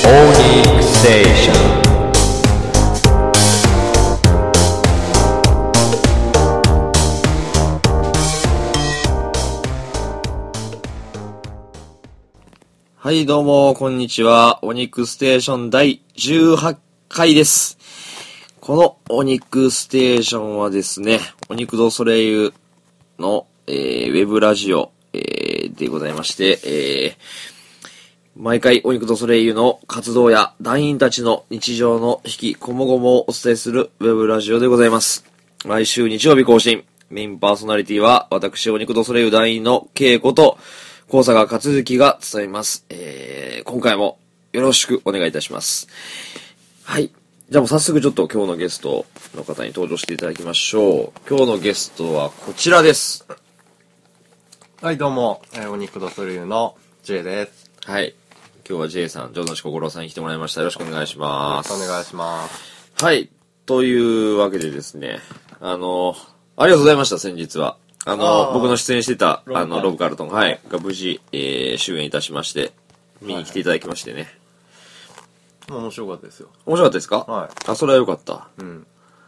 Onyx Station。はい、どうも、こんにちは。お肉ステーション第18回です。このお肉ステーションはですね、お肉ドソレイユの、ウェブラジオ、でございまして、毎回お肉ドソレイユの活動や団員たちの日常の引きこもごもをお伝えするウェブラジオでございます。毎週日曜日更新。メインパーソナリティは私お肉ドソレイユ団員の稽古と高坂克月が務めます。今回もよろしくお願いいたします。はい。じゃあもう早速ちょっと今日のゲストの方に登場していただきましょう。今日のゲストはこちらです。 はい、どうも、お肉ドソレイユの J です。 はい。今日は J さん、城之内心さんに来てもらいました。よろしくお願いします。 お願いします。 はい。というわけでですね、ありがとうございました、先日は。僕の出演してた、ロブカルトン、はい、が無事、終演いたしまして、見に来ていただきましてね。 面白かったですよ。 面白かったですか？ はい。 あ、それはよかった。 うん。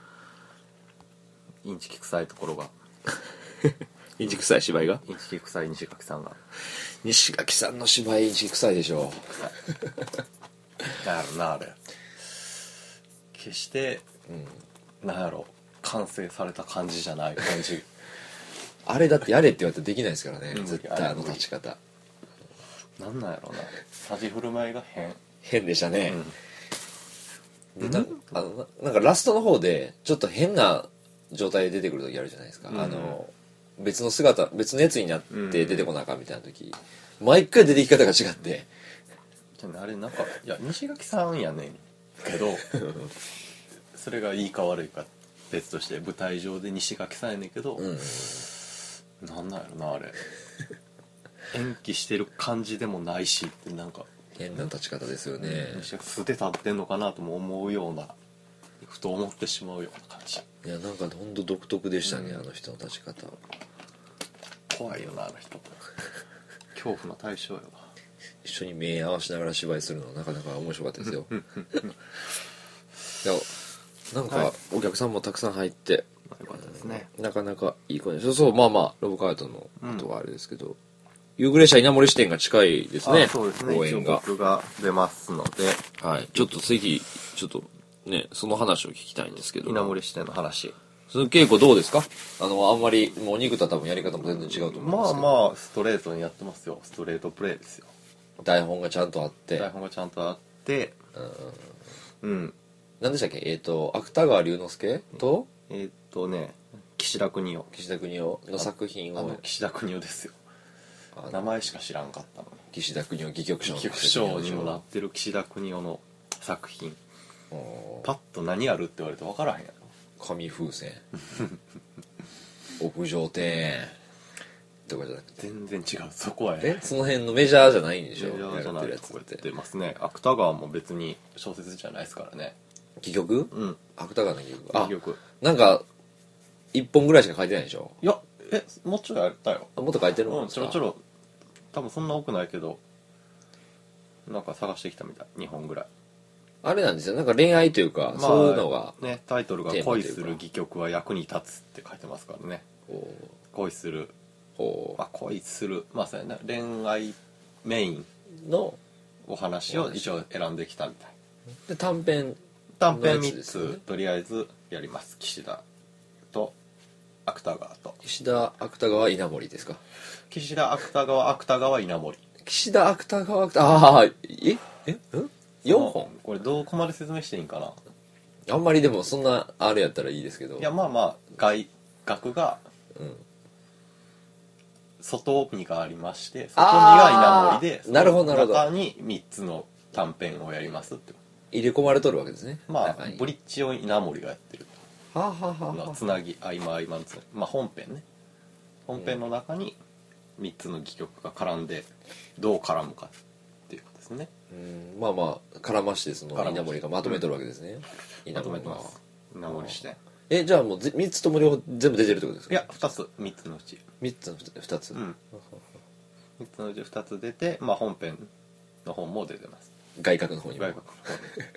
インチキ臭いところが。 インチキ臭い芝居が？ インチキ臭い西垣さんが。 西垣さんの芝居インチキ臭いでしょ。 なんやろな、あれ。決して、なんやろ、完成された感じじゃない感じ。 あれだってやれって言われたらできないですからね、絶対あの立ち方。 なんやろな、立ち振る舞いが変でしたね。でなんかラストの方でちょっと変な状態で出てくる時あるじゃないですか。別の姿、別のやつになって出てこなあかんみたいな時、毎回出てき方が違って。 あれなんか、いや、西垣さんやねんけど、それがいいか悪いか別として舞台上で西垣さんやねんけど、なんなんやろな、あれ。演技してる感じでもないしってなんか変な立ち方ですよね。 西垣素で立ってんのかなとも思うような、ふと思ってしまうような感じ。 いや、なんかほんと独特でしたね、あの人の立ち方。 怖いよな、あの人。恐怖の対象よな。 一緒に目合わせながら芝居するのなかなか面白かったですよ。いや、なんかお客さんもたくさん入って、 よかったですね。 なかなかいい子で、そう、まあまあロブカートのことはあれですけど、夕暮れ社稲森支店が近いですね。 そうですね。 公演が僕が出ますので、 はい、ちょっとぜひちょっとね、その話を聞きたいんですけど。 稲森支店の話。 その稽古どうですか？あんまりもうお肉とは多分やり方も全然違うと思うんですけど。 まあストレートにやってますよ。ストレートプレイですよ。 台本がちゃんとあって。 台本がちゃんとあって、 何でしたっけ？芥川龍之介と岸田邦夫の作品を。 岸田邦夫ですよ。名前しか知らんかったのに。 岸田邦夫戯曲賞にもなってる岸田邦夫の作品。パッと何やるって言われて分からへんやろ。 紙風船屋上庭園とかじゃなくて全然違う。そこはその辺のメジャーじゃないんでしょ？ メジャーじゃないやとこやってますね。芥川も別に小説じゃないですからね。 戯曲？芥川の戯曲。なんか1本ぐらいしか書いてないでしょ？ いや、もうちょいやったよ。 もっと書いてるもんですか？ ちょろ多分そんな多くないけど、なんか探してきたみたい。2本ぐらい。 あれなんですよ、なんか恋愛というか、そういうのがね、タイトルが恋する戯曲は役に立つって書いてますからね。恋する、まあそうやな、恋愛メインのお話を一応選んできたみたいで。短編 3つとりあえずやります。岸田と芥川と。 岸田芥川稲森ですか？ 岸田芥川稲森。 岸田芥川4本？ これどこまで説明していいんかな。 あんまりでもそんなあれやったらいいですけど。 いや、まあ額が外見がありまして、外見が稲森で、 なるほど中に3つの短編をやりますって入れ込まれとるわけですね。 まあブリッジを稲森がやってるはつなぎ合間のつなぎ、まあ本編の中に3つの戯曲が絡んでどう絡むかっていうことですね。 まあまあ絡ましてその稲森がまとめとるわけですね。 まとめてます。稲森支店。 じゃあもう3つとも全部出てるってことですか？ いや、3つのうち 3つの2つ。 3つのうち2つ出て、まあ本編の本も出てます。 外角の方にも。 外角の方に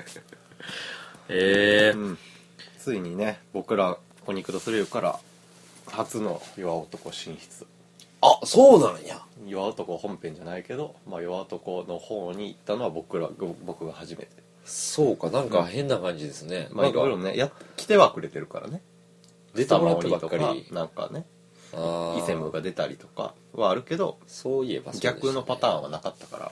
えついにね僕らお肉とスレイユから初の弱男進出。 あ、そうなんや。 弱男本編じゃないけど、まあ、弱男の方に行ったのは僕が初めて。 そうか、なんか変な感じですね。 まあいろいろね来てはくれてるからね。 出てもらったばっかりスタマオニとかなんかねあイセムが出たりとかはあるけど、 そういえばそうでしたね逆のパターンはなかったから。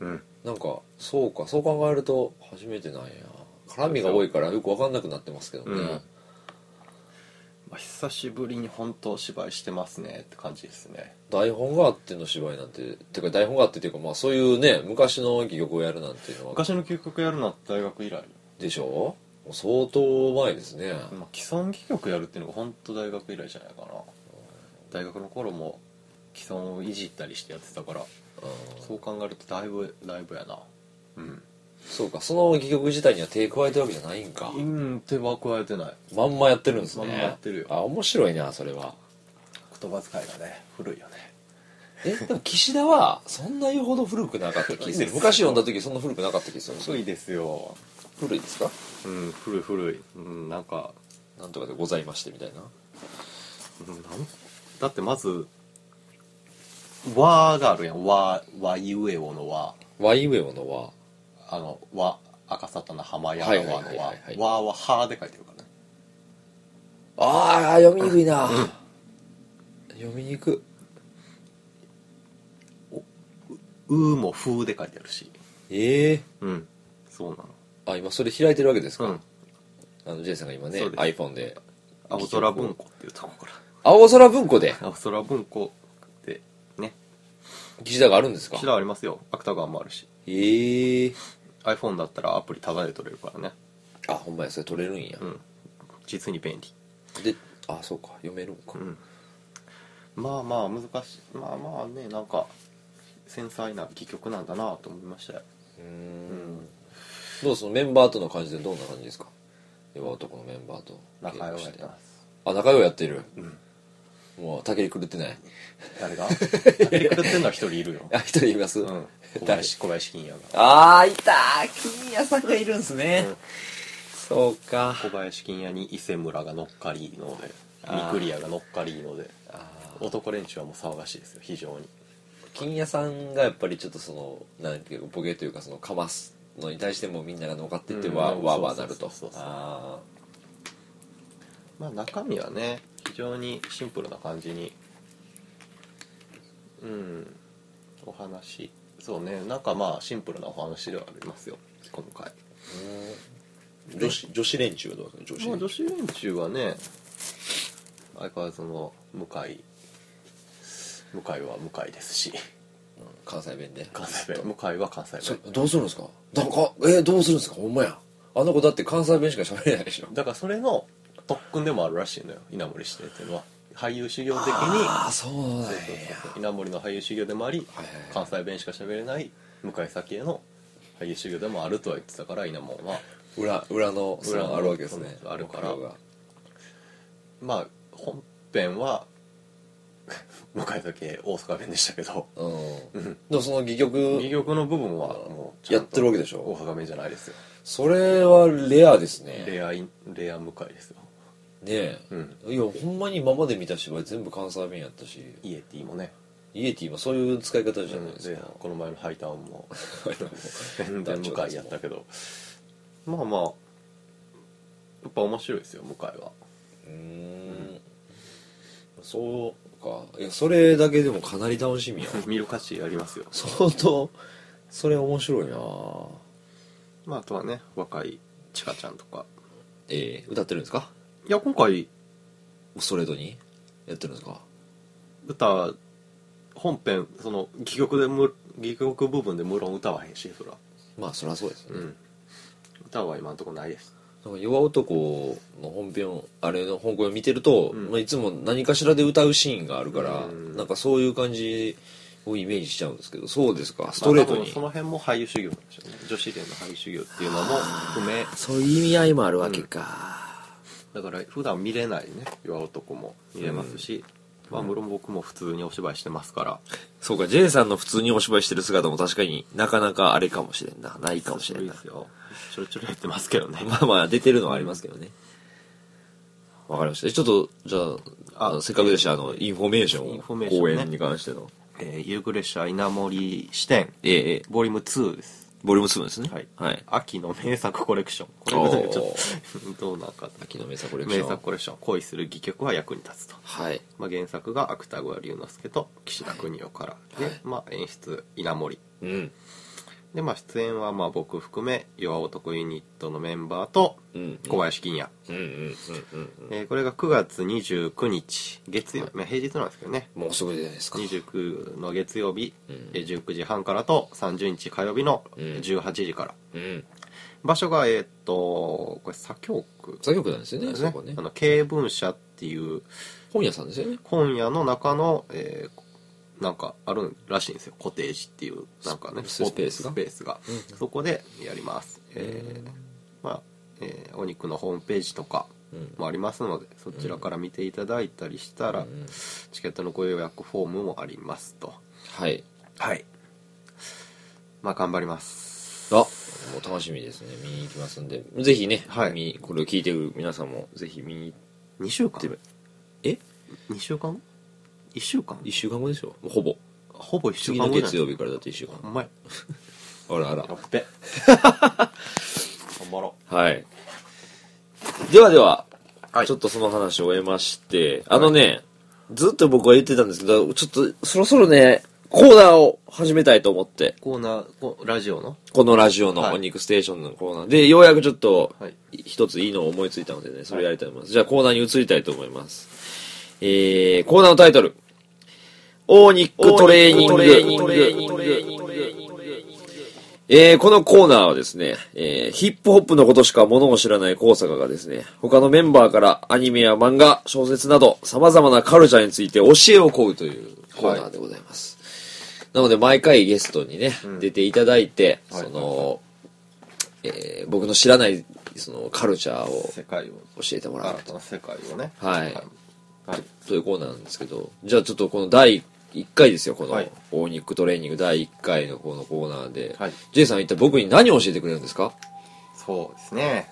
なんかそうか、そう考えると初めてなんや。絡みが多いからよく分かんなくなってますけどね、 まあ、久しぶりに本当芝居してますねって感じですね。 台本があっての芝居なんて、てか台本があってっていうか、まあそういうね昔の戯曲をやるなんていうのは昔の究極やるのは大学以来。 でしょ。もう相当前ですね。 まあ、既存戯曲やるっていうのが本当大学以来じゃないかな。大学の頃も既存をいじったりしてやってたから、そう考えるとだいぶやな。 そうか、その戯曲自体には手加えてるわけじゃないんか。 手は加えてない。 まんまやってるんですね。 まんまやってるよ。 あ、面白いなそれは。 言葉遣いがね古いよね。 でも岸田はそんな言うほど古くなかった気する。昔読んだ時そんな古くなかった気する。 古いですよ。 古いですか。 古い。なんかなんとかでございましてみたいな。 だってまず和があるやん。和ゆえおの和。 和ゆえおの和。 和赤沙汰な浜屋の和の和。和ははで書いてるからね。 ああ、読みにくいな、読みにく。 うもふで書いてあるし。そうなの。 あ、今それ開いてるわけですか。ジェイさんが今ね iPhone で青空文庫っていうところから。 青空文庫で。 青空文庫でね。 岸田があるんですか。 岸田ありますよ。芥川もあるし。iPhone だったらアプリタダで撮れるからね。 あ、ほんまや、それ撮れるんや。 実に便利で、あ、そうか、読めるんか。 まあまあ難しい。まあまあね、なんか繊細な戯曲なんだなと思いましたよ。 どうそのメンバーとの感じでどんな感じですか。弱男のメンバーと仲良くやってます。 あ、仲良くやってる。もう竹に狂ってない。 誰が竹に狂ってんのは一人いるよ。 あ、一人います。 小林金也が。 ああ、いたー、金也さんがいるんですね。そうか。 小林金也に伊勢村が乗っかりので、三栗屋が乗っかりので、男連中はもう騒がしいですよ、非常に。 金也さんがやっぱりちょっとそのなんていうかボケというか、そのかますのに対してもみんなが乗っかっていってわーなると。 まあ中身はね非常にシンプルな感じにお話、そうね、なんかまあシンプルなお話ではありますよ今回。 女子連中はどうですか。 女子連中はね相変わらずの向井は向井ですし、 関西弁で向井は関西弁。 どうするんですか。どうするんですか。ほんまや、あの子だって関西弁しか喋れないでしょ。 だからそれの特訓でもあるらしいのよ、稲森指定っていうのは。俳優修行的にそうなんや。 稲森の俳優修行でもあり、関西弁しか喋れない向井咲への俳優修行でもあるとは言ってたから、稲森は裏のあるわけですね。 あるから、まあ本編は向井咲大阪弁でしたけど、 でもその戯曲の部分はもうやってるわけでしょ。 大阪弁じゃないですよ。 それはレアですね。 レア向井ですよねえ、いやほんまに今まで見た芝居全部関西弁やったし、 イエティもね、 イエティもそういう使い方じゃないですか。 この前のハイタウンも全然向井やったけど、まあまあやっぱ面白いですよ向井は。 そうか。いやそれだけでもかなり楽しみや見る価値ありますよ相当。それ面白いな。 まああとはね若いちかちゃんとか歌ってるんですか。 いや今回ストレートにやってるんですか。 歌本編その戯曲部分で無論歌わへんし、そらまあそりゃそうですよね、 歌は今のところないです。 弱男の本編あれの本編を見てると、いつも何かしらで歌うシーンがあるから、なんかそういう感じをイメージしちゃうんですけど。そうですか。ストレートに、 その辺も俳優修行なんでしょうね。女子連の俳優修行っていうのも含め、 そういう意味合いもあるわけか、 だから普段見れないね弱男も見れますし、 まあ無論僕も普通にお芝居してますから。 そうか、J さんの普通にお芝居してる姿も確かになかなかあれかもしれんな。ないかもしれんな。 ですよ。ちょろちょろやってますけどね。 まあまあ、出てるのはありますけどね。わかりました。ちょっと、じゃあ、せっかくでした、インフォメーションを。公演に関しての。 夕暮れ車稲森支店、ボリューム2です。 ボリューム2ですね。 はい。秋の名作コレクション。これちょっと、どうなんか。 秋の名作コレクション。 名作コレクション。恋する戯曲は役に立つと。 はい。 まあ原作が芥川龍之介と岸田邦夫から。で、まあ演出、稲森。 うん。 で、まあ出演はまあ僕含め、弱男ユニットのメンバーと、小林金也。これが9月29日、月曜日、まあ平日なんですけどね。 もうすぐじゃないですか。 29の月曜日、19時半からと30日火曜日の18時から。場所が、これ左京区。 左京区なんですよね、そこね。 経文社っていう、 本屋さんですよね。 本屋の中の、なんかあるらしいんですよ、コテージっていうなんかねスペースが、 そこでやります。まあ、お肉のホームページとかもありますので、そちらから見ていただいたりしたら、チケットのご予約フォームもありますと。 はいはい。まあ頑張ります。 もう楽しみですね。見に行きますんで、ぜひね、 はい、 これを聞いてる皆さんもぜひ見に 2週間 2 週間1週間 1週間後でしょ、ほぼ 1週間後。 次の月曜日からだって1週間。 ほんまや。 あらあら。 やっべ。頑張ろう。はい。では、ちょっとその話を終えまして、ずっと僕は言ってたんですけど、ちょっとそろそろね、コーナーを始めたいと思って。 コーナー、ラジオのこのラジオのお肉ステーションのコーナーで、ようやくちょっと、一ついいのを思いついたのでね、それやりたいと思います。じゃあコーナーに移りたいと思います。コーナーのタイトル。オーニックトレーニング。このコーナーはですね、ヒップホップのことしかものを知らない高坂がですね、他のメンバーからアニメや漫画、小説など様々なカルチャーについて教えを請うというコーナーでございます。なので毎回ゲストにね、出ていただいて、僕の知らないそのカルチャーを世界を教えてもらうと。世界をね。 はい。というコーナーなんですけど、じゃあちょっとこの第1回ですよ、このオーニックトレーニング第1回のこのコーナーで、J さん一体僕に何を教えてくれるんですか？ そうですね。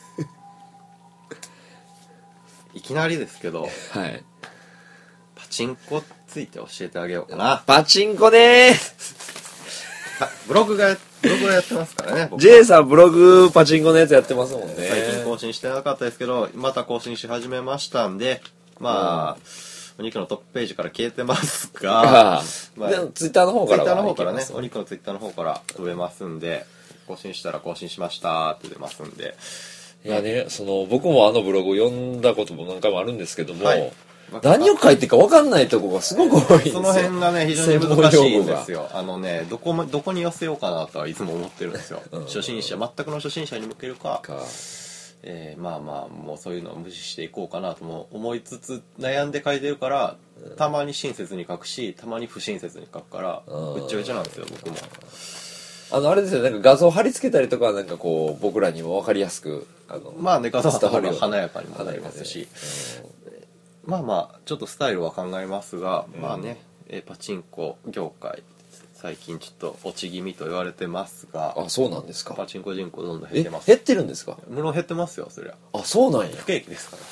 いきなりですけど、 はい。 パチンコついて教えてあげようかな。 パチンコねー。ブログがやってますからね。 J さんブログパチンコのやつやってますもんね。 最近更新してなかったですけど、また更新し始めましたんで、まあ、お肉のトップページから消えてますが、 まあ、ツイッターの方からね、お肉のツイッターの方から飛べますんで、更新したら更新しましたって出ますんで。 いやね、僕もブログを読んだことも何回もあるんですけども、何を書いてるか分かんないところがすごく多いんですよ。 その辺がね、非常に難しいんですよ。どこに寄せようかなとはいつも思ってるんですよ。全くの初心者に向けるか、まあまあ、もうそういうのを無視していこうかなとも思いつつ悩んで書いてるから、たまに親切に書くし、たまに不親切に書くから、ぐっちゃぐちゃなんですよ、僕も。 あれですよ、なんか画像貼り付けたりとかはなんかこう、僕らにも分かりやすく、 まあね、画像の方が華やかにもなりますし、まあまあ、ちょっとスタイルは考えますが、まあね、パチンコ業界、最近ちょっと落ち気味と言われてますが。 あ、そうなんですか。 パチンコ人口どんどん減ってます。 減ってるんですか？ 無論減ってますよ、そりゃ。 あ、そうなんや。 不景気ですから。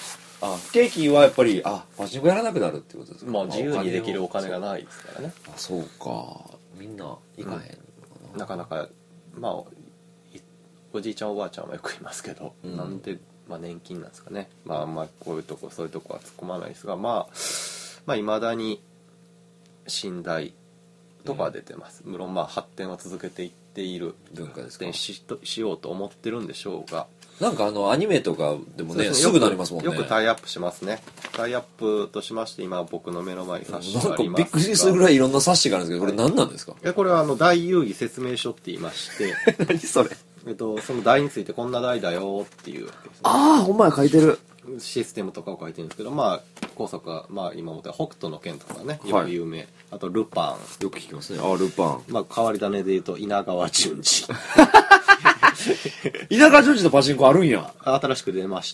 不景気はやっぱり、パチンコやらなくなるってことですか？ まあ自由にできるお金がないですからね。 あ、そうか。みんな行かへん。 なかなか、まあ、おじいちゃんおばあちゃんはよく言いますけど、なんで、まあ年金なんですかね。まああんまこういうとこ、そういうとこは突っ込まないですが、まあ未だに、寝台、とか出てます。無論まあ発展は続けていっている文化ですか。 しようと思ってるんでしょうが、 なんかアニメとかでもね、すぐなりますもんね。 よくタイアップしますね。タイアップとしまして今僕の目の前に冊子がありますが、 なんかびっくりするぐらいいろんな冊子があるんですけど、これ何なんですか？ これは大遊戯説明書って言いまして何それ？ その台についてこんな台だよっていうわけですね。 ああ、ほんまや書いてる。 システムとかを書いてるんですけど、まあ高速はまあ今も北斗の拳とかね、よく有名、あとルパン、 よく聞きますね。ルパン。 まあ変わり種で言うと稲川淳二。 稲川淳二のパチンコあるんや。 新しく出ました。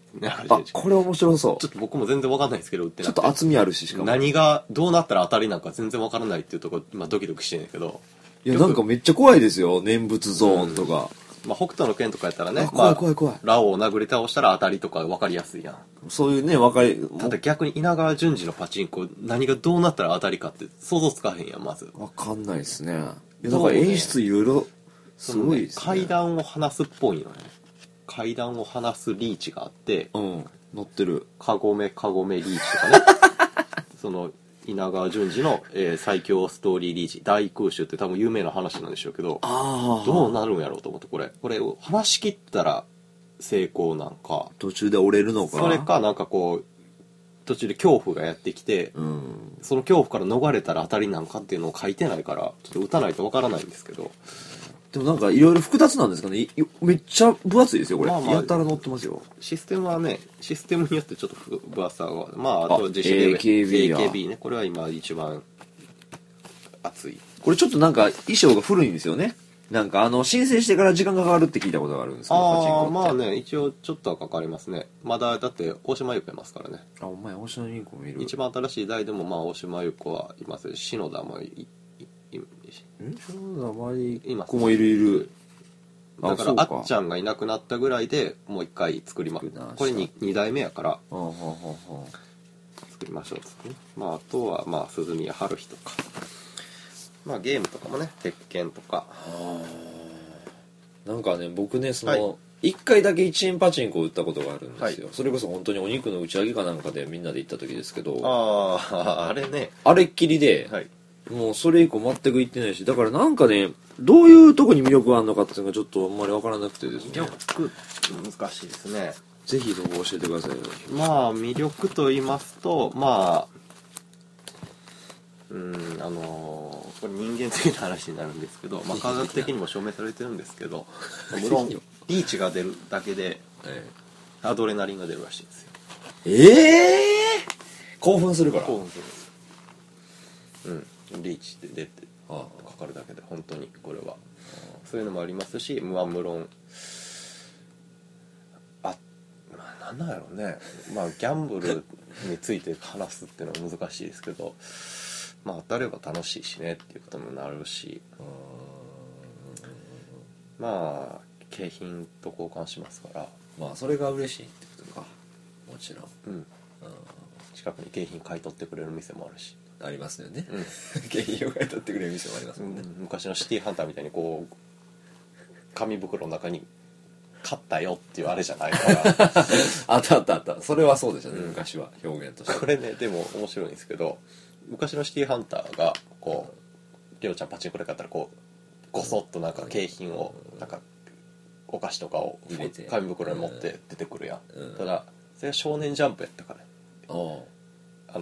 あ、これ面白そう。 ちょっと僕も全然わかんないですけど売ってなくてちょっと厚みあるし、しかも。 何がどうなったら当たりなんか全然わからないっていうところ、まあ、ドキドキしてるんだけど、 いや、なんかめっちゃ怖いですよ。念仏ゾーンとか。 まあ、北斗の拳とかやったらね、 怖い怖い怖い。 ラオウを殴り倒したら当たりとか分かりやすいやん。 そういうね、分かり、 ただ逆に稲川淳二のパチンコ、何がどうなったら当たりかって想像つかへんやん、まず。 分かんないですね。いや、だから演出いろいろ、すごいですね。 階段を離すっぽいのね。階段を離すリーチがあって、 うん、乗ってる。 カゴメリーチとかね。その、稲川淳二の、最強ストーリーリーチ大空襲って多分有名な話なんでしょうけど、どうなるんやろうと思って、これを話し切ったら成功なんか、 途中で折れるのか、 それかなんかこう途中で恐怖がやってきて、 うん、 その恐怖から逃れたら当たりなんかっていうのを書いてないからちょっと打たないとわからないんですけど、 でもなんかいろいろ複雑なんですかね。めっちゃ分厚いですよこれ、 まあまあやたら載ってますよ。 システムはね、システムによってちょっと分厚さが、まああと実施 AKB ね、これは今一番熱い。 これちょっとなんか衣装が古いんですよね。なんか申請してから時間がかかるって聞いたことがあるんですけど、パチンコって。 まあね、一応ちょっとはかかりますね。まだだって大島優子いますからね。 あ、お前大島優子見る。 一番新しい代でもまあ大島優子はいますし、篠田も篠田麻里子もいる。 だからあっちゃんがいなくなったぐらいでもう一回作ります。これ 2代目やから作りましょうっつってね。まああとはまあ鈴宮春日とか、まあゲームとかもね、鉄拳とか。 なんかね、僕ね、その1回だけ1円パチンコを打ったことがあるんですよ、 はい、 それこそ本当にお肉の打ち上げかなんかでみんなで行った時ですけど、 あれね、 あれっきりで、 はい、 もうそれ以降全く行ってないし、だからなんかね、どういうとこに魅力があるのかっていうのがちょっとあんまり分からなくてですね。 魅力難しいですね。 ぜひどう教えてくださいよ。 まあ魅力と言いますと、まあこれ人間的な話になるんですけど、まあ、科学的にも証明されてるんですけど無論リーチが出るだけでアドレナリンが出るらしいんですよ。 興奮するから。 興奮するんですよ。リーチって出てかかるだけで本当にこれはそういうのもありますし、無論まあなんなんやろうね、まあギャンブルについて話すっていうのは難しいですけど、まあ当たれば楽しいしねっていうこともなるし、まあ景品と交換しますから、 まあそれが嬉しいってことか。もちろん、 近くに景品買い取ってくれる店もあるし、 ありますよね、景品を買い取ってくれる店もありますもんね、 昔のシティハンターみたいにこう紙袋の中に買ったよっていうあれじゃないからあったそれはそうでしたね、昔は表現として。 これねでも面白いんですけど、昔のシティハンターがこうりょうちゃんパチンコで買ったらこうごそっとなんか景品をなんかお菓子とかを紙袋に持って出てくるやん、ただそれは少年ジャンプやったから、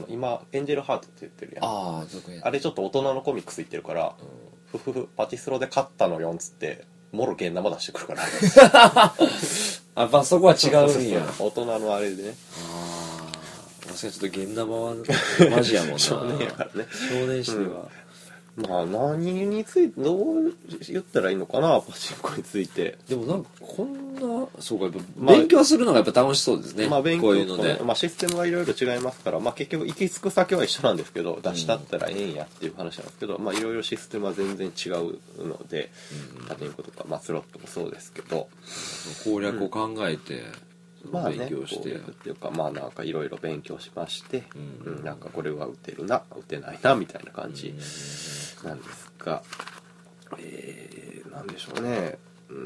今エンジェルハートって言ってるやん、あれちょっと大人のコミックス言ってるから、パチスロで買ったのよっつってもろ現生出してくるからやっぱそこは違うんや。 大人のあれでね。 確かにちょっと現生はマジやもんな。 少年やからね。 少年誌では、 まあ何についてどう言ったらいいのかな、パチンコについて。 でもなんかこんなそうか、やっぱ勉強するのがやっぱ楽しそうですね。 まあ勉強こういうので、 まあシステムはいろいろ違いますから、まあ結局行き着く先は一緒なんですけど、出したったらええんやっていう話なんですけど、まあいろいろシステムは全然違うので、パチンコとかまあスロットもそうですけど、 攻略を考えて、 まあね、 勉強してっていうかまあなんかいろいろ勉強しまして、なんかこれは打てるな打てないなみたいな感じなんですが、なんでしょうね、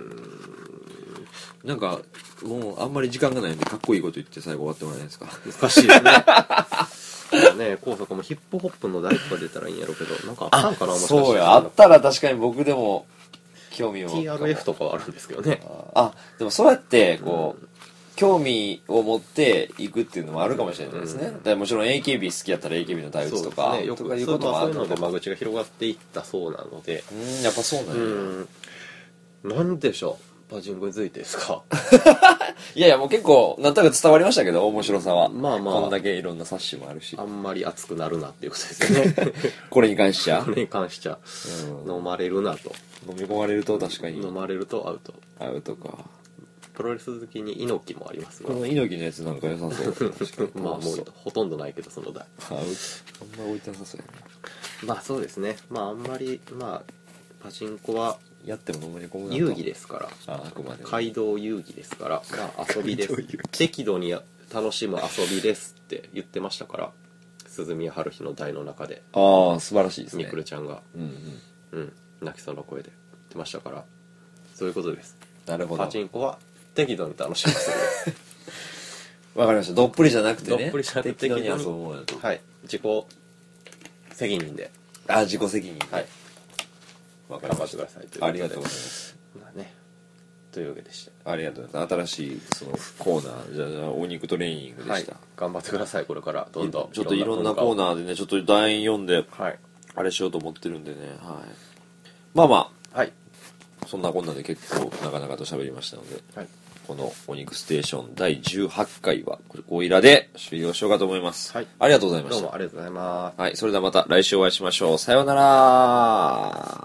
なんかもうあんまり時間がないんでかっこいいこと言って最後終わってもらえないですか。 難しいですねね、高坂もヒップホップの誰かが出たらいいんやろうけど、なんかあったんかな、もしかして。 そうや、あったら確かに僕でも興味を TRF とかはあるんですけどね。 でもそうやってこう、興味を持っていくっていうのもあるかもしれないですね、でもちろん AKB 好きやったら AKB の大仏とか、 そうですね、よくそういうので間口が広がっていったそうなので、 やっぱそうなんや、 なんでしょう、パチンコについてですかいやいや、もう結構なんとなく伝わりましたけど、面白さは。 まあまあこんだけいろんな冊子もあるし、 あんまり熱くなるなっていうことですよねこれに関しちゃこれに関しちゃ、飲まれるなと。 飲み込まれると確かに飲まれるとアウトアウトか。 プロレス好きに猪木もありますがこの猪木のやつなんか良さそうまあもうほとんどないけどその台あんま置いてなさそうやね。 まあそうですね。まああんまりまあパチンコはやってものめり込むなと。 遊戯ですから、 あくまで街道遊戯ですから、まあ遊びです街道遊戯。 適度に楽しむ遊びですって言ってましたから、鈴宮春日の台の中でああ素晴らしいですね。 みくるちゃんが、 うん泣きそうな声で言ってましたから、そういうことです。 なるほど。 パチンコは適度に楽しむ遊びです。 わかりました。どっぷりじゃなくてね。 どっぷりじゃなくて適度に遊ぶもんやと。 はい、自己責任で、 あ、自己責任。 はい、 わかりました。 頑張ってくださいということで。 ありがとうございます。 まあね、というわけでした。 ありがとうございます。新しいそのコーナー、じゃあお肉トレーニングではいした。、 頑張ってください。これからどんどんちょっといろんなコーー。 ナーでね、ちょっと団員読んで、 はいあれしようと思ってるんでね、はい。まあまはいあ、そんなこんなで結構長々と喋りましたので、 はい、 このお肉ステーション第18回は、ここいらで終了しようかと思います。 はいありがとうございまどうした。 もありがとうございます。 はい、それではまた来週お会いしましょう。さようなら。